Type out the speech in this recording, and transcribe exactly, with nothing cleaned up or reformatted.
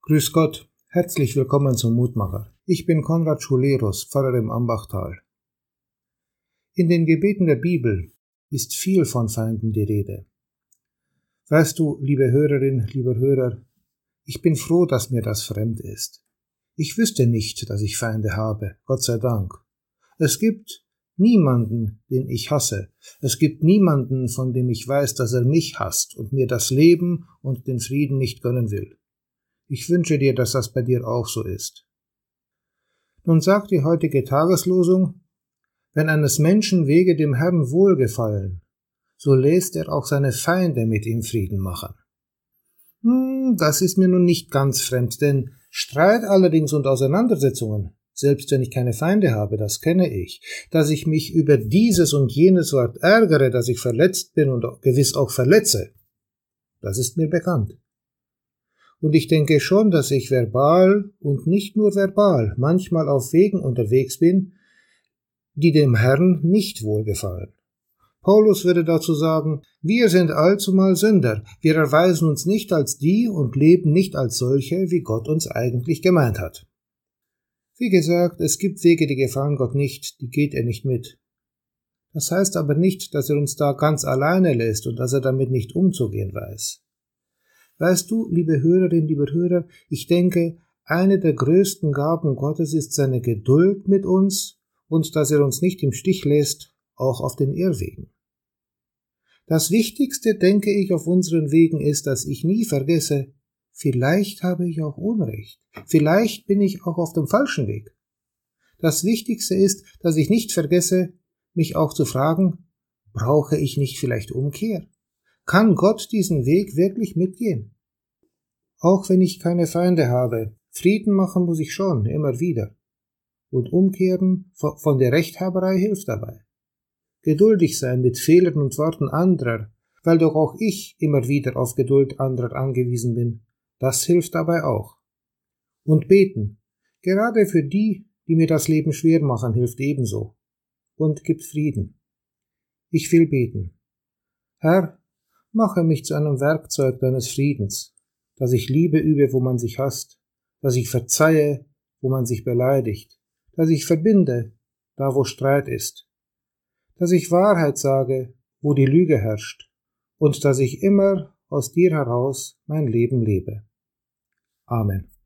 Grüß Gott, herzlich willkommen zum Mutmacher. Ich bin Konrad Schulerus, Pfarrer im Ambachtal. In den Gebeten der Bibel ist viel von Feinden die Rede. Weißt du, liebe Hörerin, lieber Hörer, ich bin froh, dass mir das fremd ist. Ich wüsste nicht, dass ich Feinde habe, Gott sei Dank. Es gibt niemanden, den ich hasse. Es gibt niemanden, von dem ich weiß, dass er mich hasst und mir das Leben und den Frieden nicht gönnen will. Ich wünsche dir, dass das bei dir auch so ist. Nun sagt die heutige Tageslosung: Wenn eines Menschen Wege dem Herrn wohlgefallen, so lässt er auch seine Feinde mit ihm Frieden machen. Hm, das ist mir nun nicht ganz fremd, denn Streit allerdings und Auseinandersetzungen, selbst wenn ich keine Feinde habe, das kenne ich, dass ich mich über dieses und jenes Wort ärgere, dass ich verletzt bin und gewiss auch verletze, das ist mir bekannt. Und ich denke schon, dass ich verbal und nicht nur verbal manchmal auf Wegen unterwegs bin, die dem Herrn nicht wohlgefallen. Paulus würde dazu sagen: Wir sind allzumal Sünder, wir erweisen uns nicht als die und leben nicht als solche, wie Gott uns eigentlich gemeint hat. Wie gesagt, es gibt Wege, die gefallen Gott nicht, die geht er nicht mit. Das heißt aber nicht, dass er uns da ganz alleine lässt und dass er damit nicht umzugehen weiß. Weißt du, liebe Hörerin, lieber Hörer, ich denke, eine der größten Gaben Gottes ist seine Geduld mit uns und dass er uns nicht im Stich lässt, auch auf den Irrwegen. Das Wichtigste, denke ich, auf unseren Wegen ist, dass ich nie vergesse, vielleicht habe ich auch Unrecht, vielleicht bin ich auch auf dem falschen Weg. Das Wichtigste ist, dass ich nicht vergesse, mich auch zu fragen, brauche ich nicht vielleicht Umkehr? Kann Gott diesen Weg wirklich mitgehen? Auch wenn ich keine Feinde habe, Frieden machen muss ich schon, immer wieder. Und umkehren von der Rechthaberei hilft dabei. Geduldig sein mit Fehlern und Worten anderer, weil doch auch ich immer wieder auf Geduld anderer angewiesen bin, das hilft dabei auch. Und beten, gerade für die, die mir das Leben schwer machen, hilft ebenso. Und gibt Frieden. Ich will beten. Herr, mache mich zu einem Werkzeug deines Friedens, dass ich Liebe übe, wo man sich hasst, dass ich verzeihe, wo man sich beleidigt, dass ich verbinde, da wo Streit ist, dass ich Wahrheit sage, wo die Lüge herrscht, und dass ich immer aus dir heraus mein Leben lebe. Amen.